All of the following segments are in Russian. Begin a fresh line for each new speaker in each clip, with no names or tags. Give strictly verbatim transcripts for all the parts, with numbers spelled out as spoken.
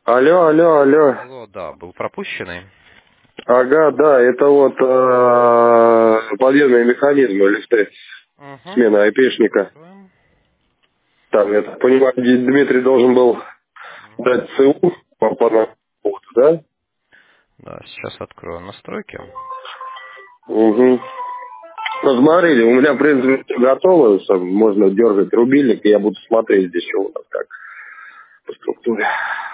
Алло, алло, алло.
Алло, да, был пропущенный.
Ага, да, это вот э, подъемные механизмы, лифты,
Угу.
смена айпишника. Там, я так понимаю, Д- Дмитрий должен был
Угу.
дать ЦУ по по поводу, да?
Да, сейчас открою настройки.
Угу. Посмотрите, у меня, в принципе, все готово, сам можно дергать рубильник, и я буду смотреть здесь, что у нас как по структуре.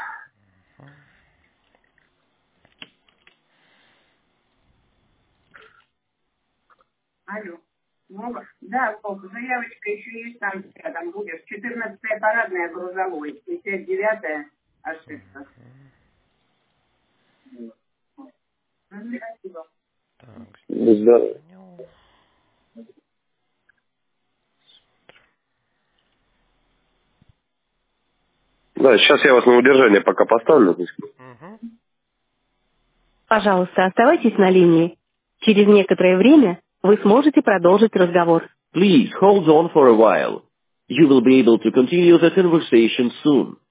Алло. Много? Да, сколько? Заявочка еще есть там рядом будет. четырнадцатая парадная грузовой. пятьдесят девятая ошибка. Ну, спасибо.
Так, здесь
Да.
сохранил.
Да, сейчас я вас на удержание пока поставлю.
Угу.
Пожалуйста, оставайтесь на линии. Через некоторое время вы сможете продолжить разговор. Please hold on for a while. You will be able to continue the conversation soon.